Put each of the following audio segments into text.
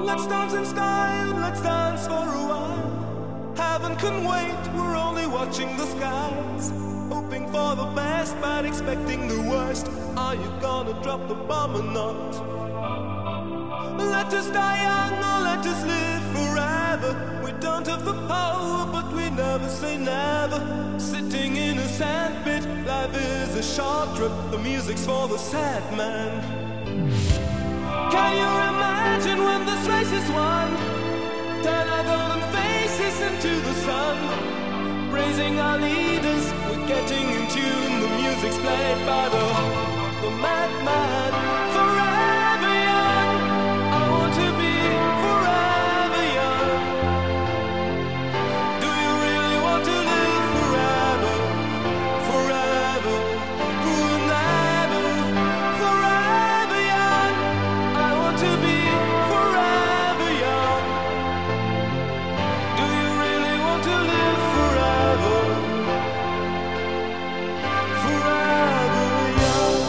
Let's dance in style, let's dance for a while. Heaven can wait, we're only watching the skies. Hoping for the best, but expecting the worst. Are you gonna drop the bomb or not? Let us die young or let us live forever. We don't have the power, but we never say never. Sitting in a sandpit, life is a short trip. The music's for the sad man. Can you imagine when this race is won? Turn our golden faces into the sun. Praising our leaders, we're getting in tune. The music's played by the madman. Forever young, I want to be forever young. Do you really want to live forever? Forever, forever, forever young. I want to be forever young. Do you really want to live forever? Forever young.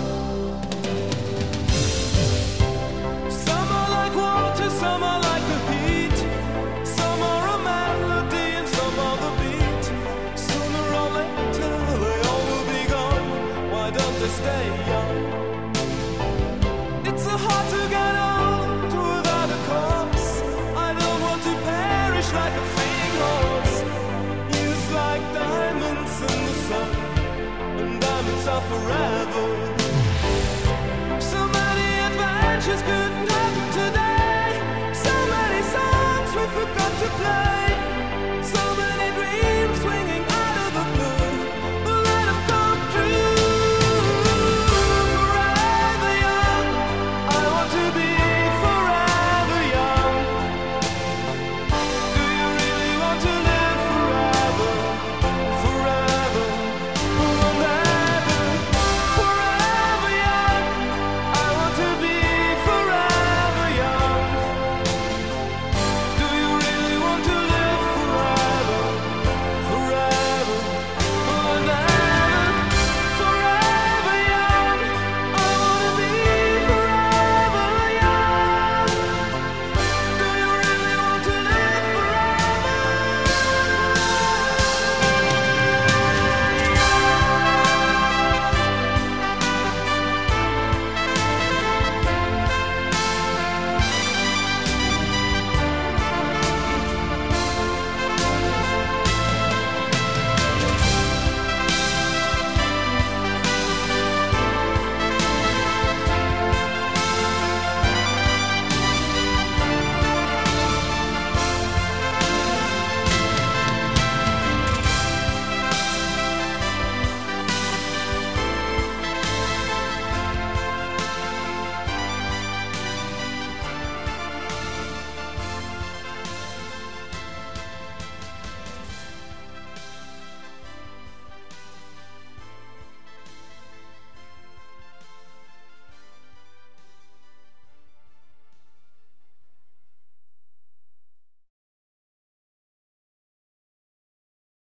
Some are like water, some are like the heat. Some are a melody and some are the beat. Sooner or later they all will be gone. Why don't they stay young?